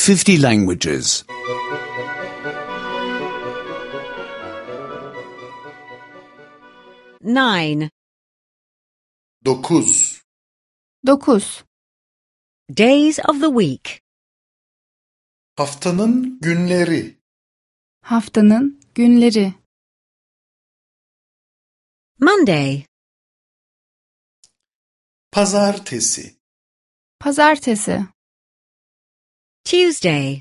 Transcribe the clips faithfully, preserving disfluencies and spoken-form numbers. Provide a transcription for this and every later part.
fifty languages. Nine. Dokuz. Dokuz. Days of the week. Haftanın günleri. Haftanın günleri. Monday. Pazartesi. Pazartesi. Tuesday.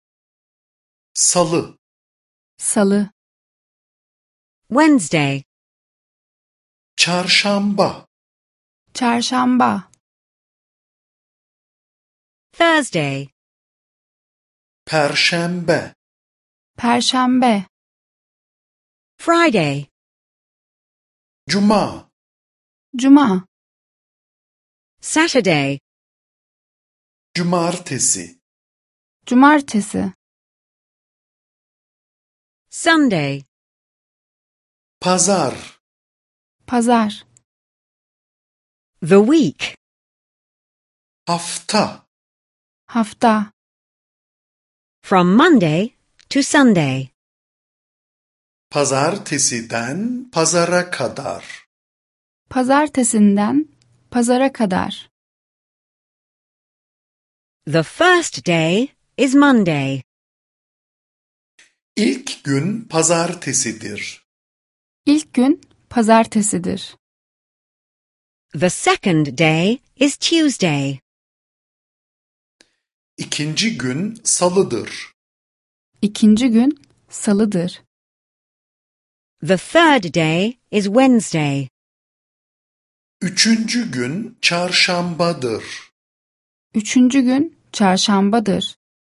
Salı. Salı. Wednesday. Çarşamba. Çarşamba. Thursday. Perşembe. Perşembe. Friday. Cuma. Cuma. Saturday. Cumartesi. Cumartesi. Sunday. Pazar. Pazar. The week. Hafta. Hafta. From Monday to Sunday. Pazartesiden pazara kadar. Pazartesinden pazara kadar. The first day is Monday. İlk gün pazartesidir. İlk gün pazartesidir. The second day is Tuesday. İkinci gün salıdır. İkinci gün salıdır. The third day is Wednesday. Üçüncü gün çarşambadır. Üçüncü gün çarşambadır.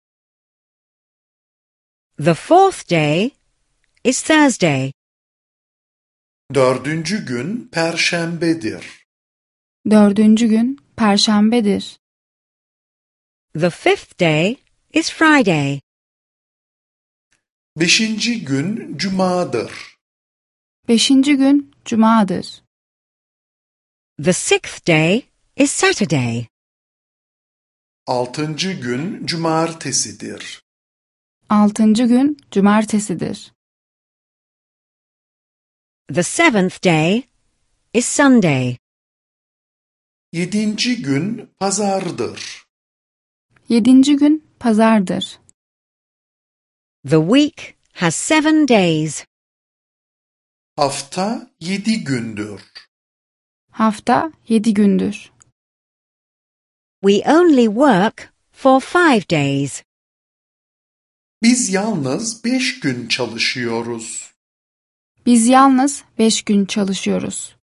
The fourth day is Thursday. Dördüncü gün perşembedir. Dördüncü gün perşembedir. The fifth day is Friday. Beşinci gün cumadır. Beşinci gün cumadır. The sixth day is Saturday. Altıncı gün cumartesidir. Altıncı gün cumartesidir. The seventh day is Sunday. Yedinci gün pazardır. Yedinci gün pazardır. The week has seven days. Hafta yedi gündür. Hafta yedi gündür. We only work for five days. Biz yalnız beş gün çalışıyoruz. Biz yalnız beş gün çalışıyoruz.